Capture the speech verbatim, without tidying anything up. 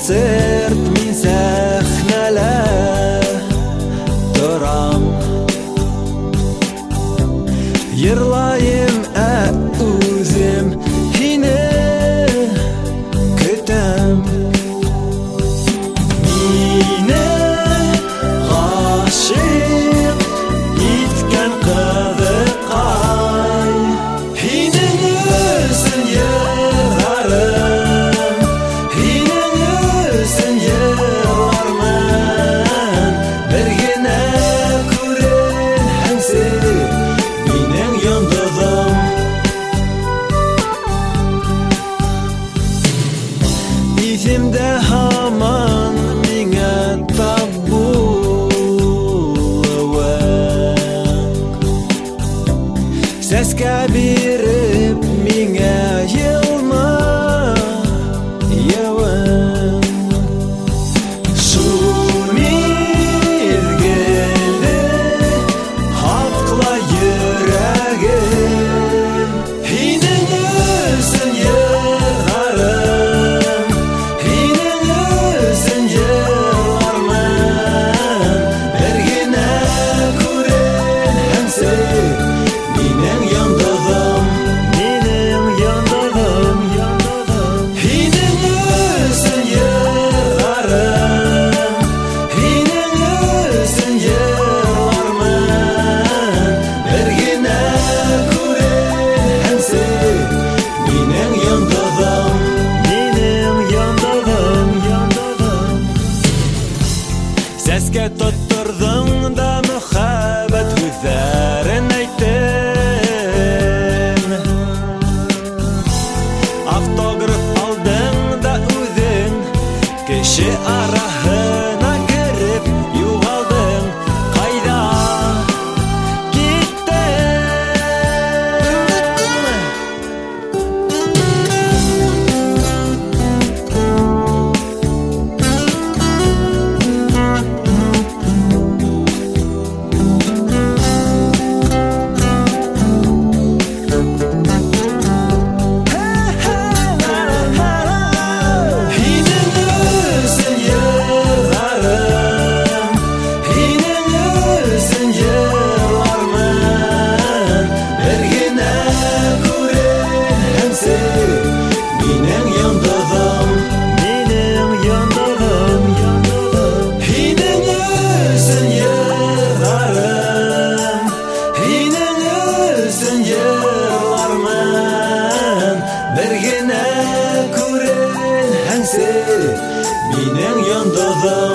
концерт мин сәхнәлә торам. Йырлайым, ә үзем һине көтәм. Мине гашыйк иткән кызыкай, һинең өчен йырларым, һинең өчен йырлармын. Бер генә күренһәңсең минең йондызым. Исемдә һаман миңа тап булуың, сәскә биреп миңа елмаюың. Шул мизгелде хаклы йөрәгем, һинең өчен йырларым, һинең өчен йырлармын. Бер генә күренһәңсең минең йондызым, минең йондызым, йондызым. Һинең өчен йырларым, һинең өчен йырлармын. Бер генә күренһәңсең минең йондызым, минең йондызым, йондызым. Сәскә тоттырдың да мөхәббәт һүзләрен әйттең, автограф алдың да үзең кеше араһына кереп югалдың. Кайда һинең өчен йырларым, һинең өчен йырлармын. Бер генә күренһәңсең минең йондызым, минең йондызым, йондызым. Һинең өчен йырларым, һинең өчен йырлармын. Бер генә күренһәңсең минең йондызым.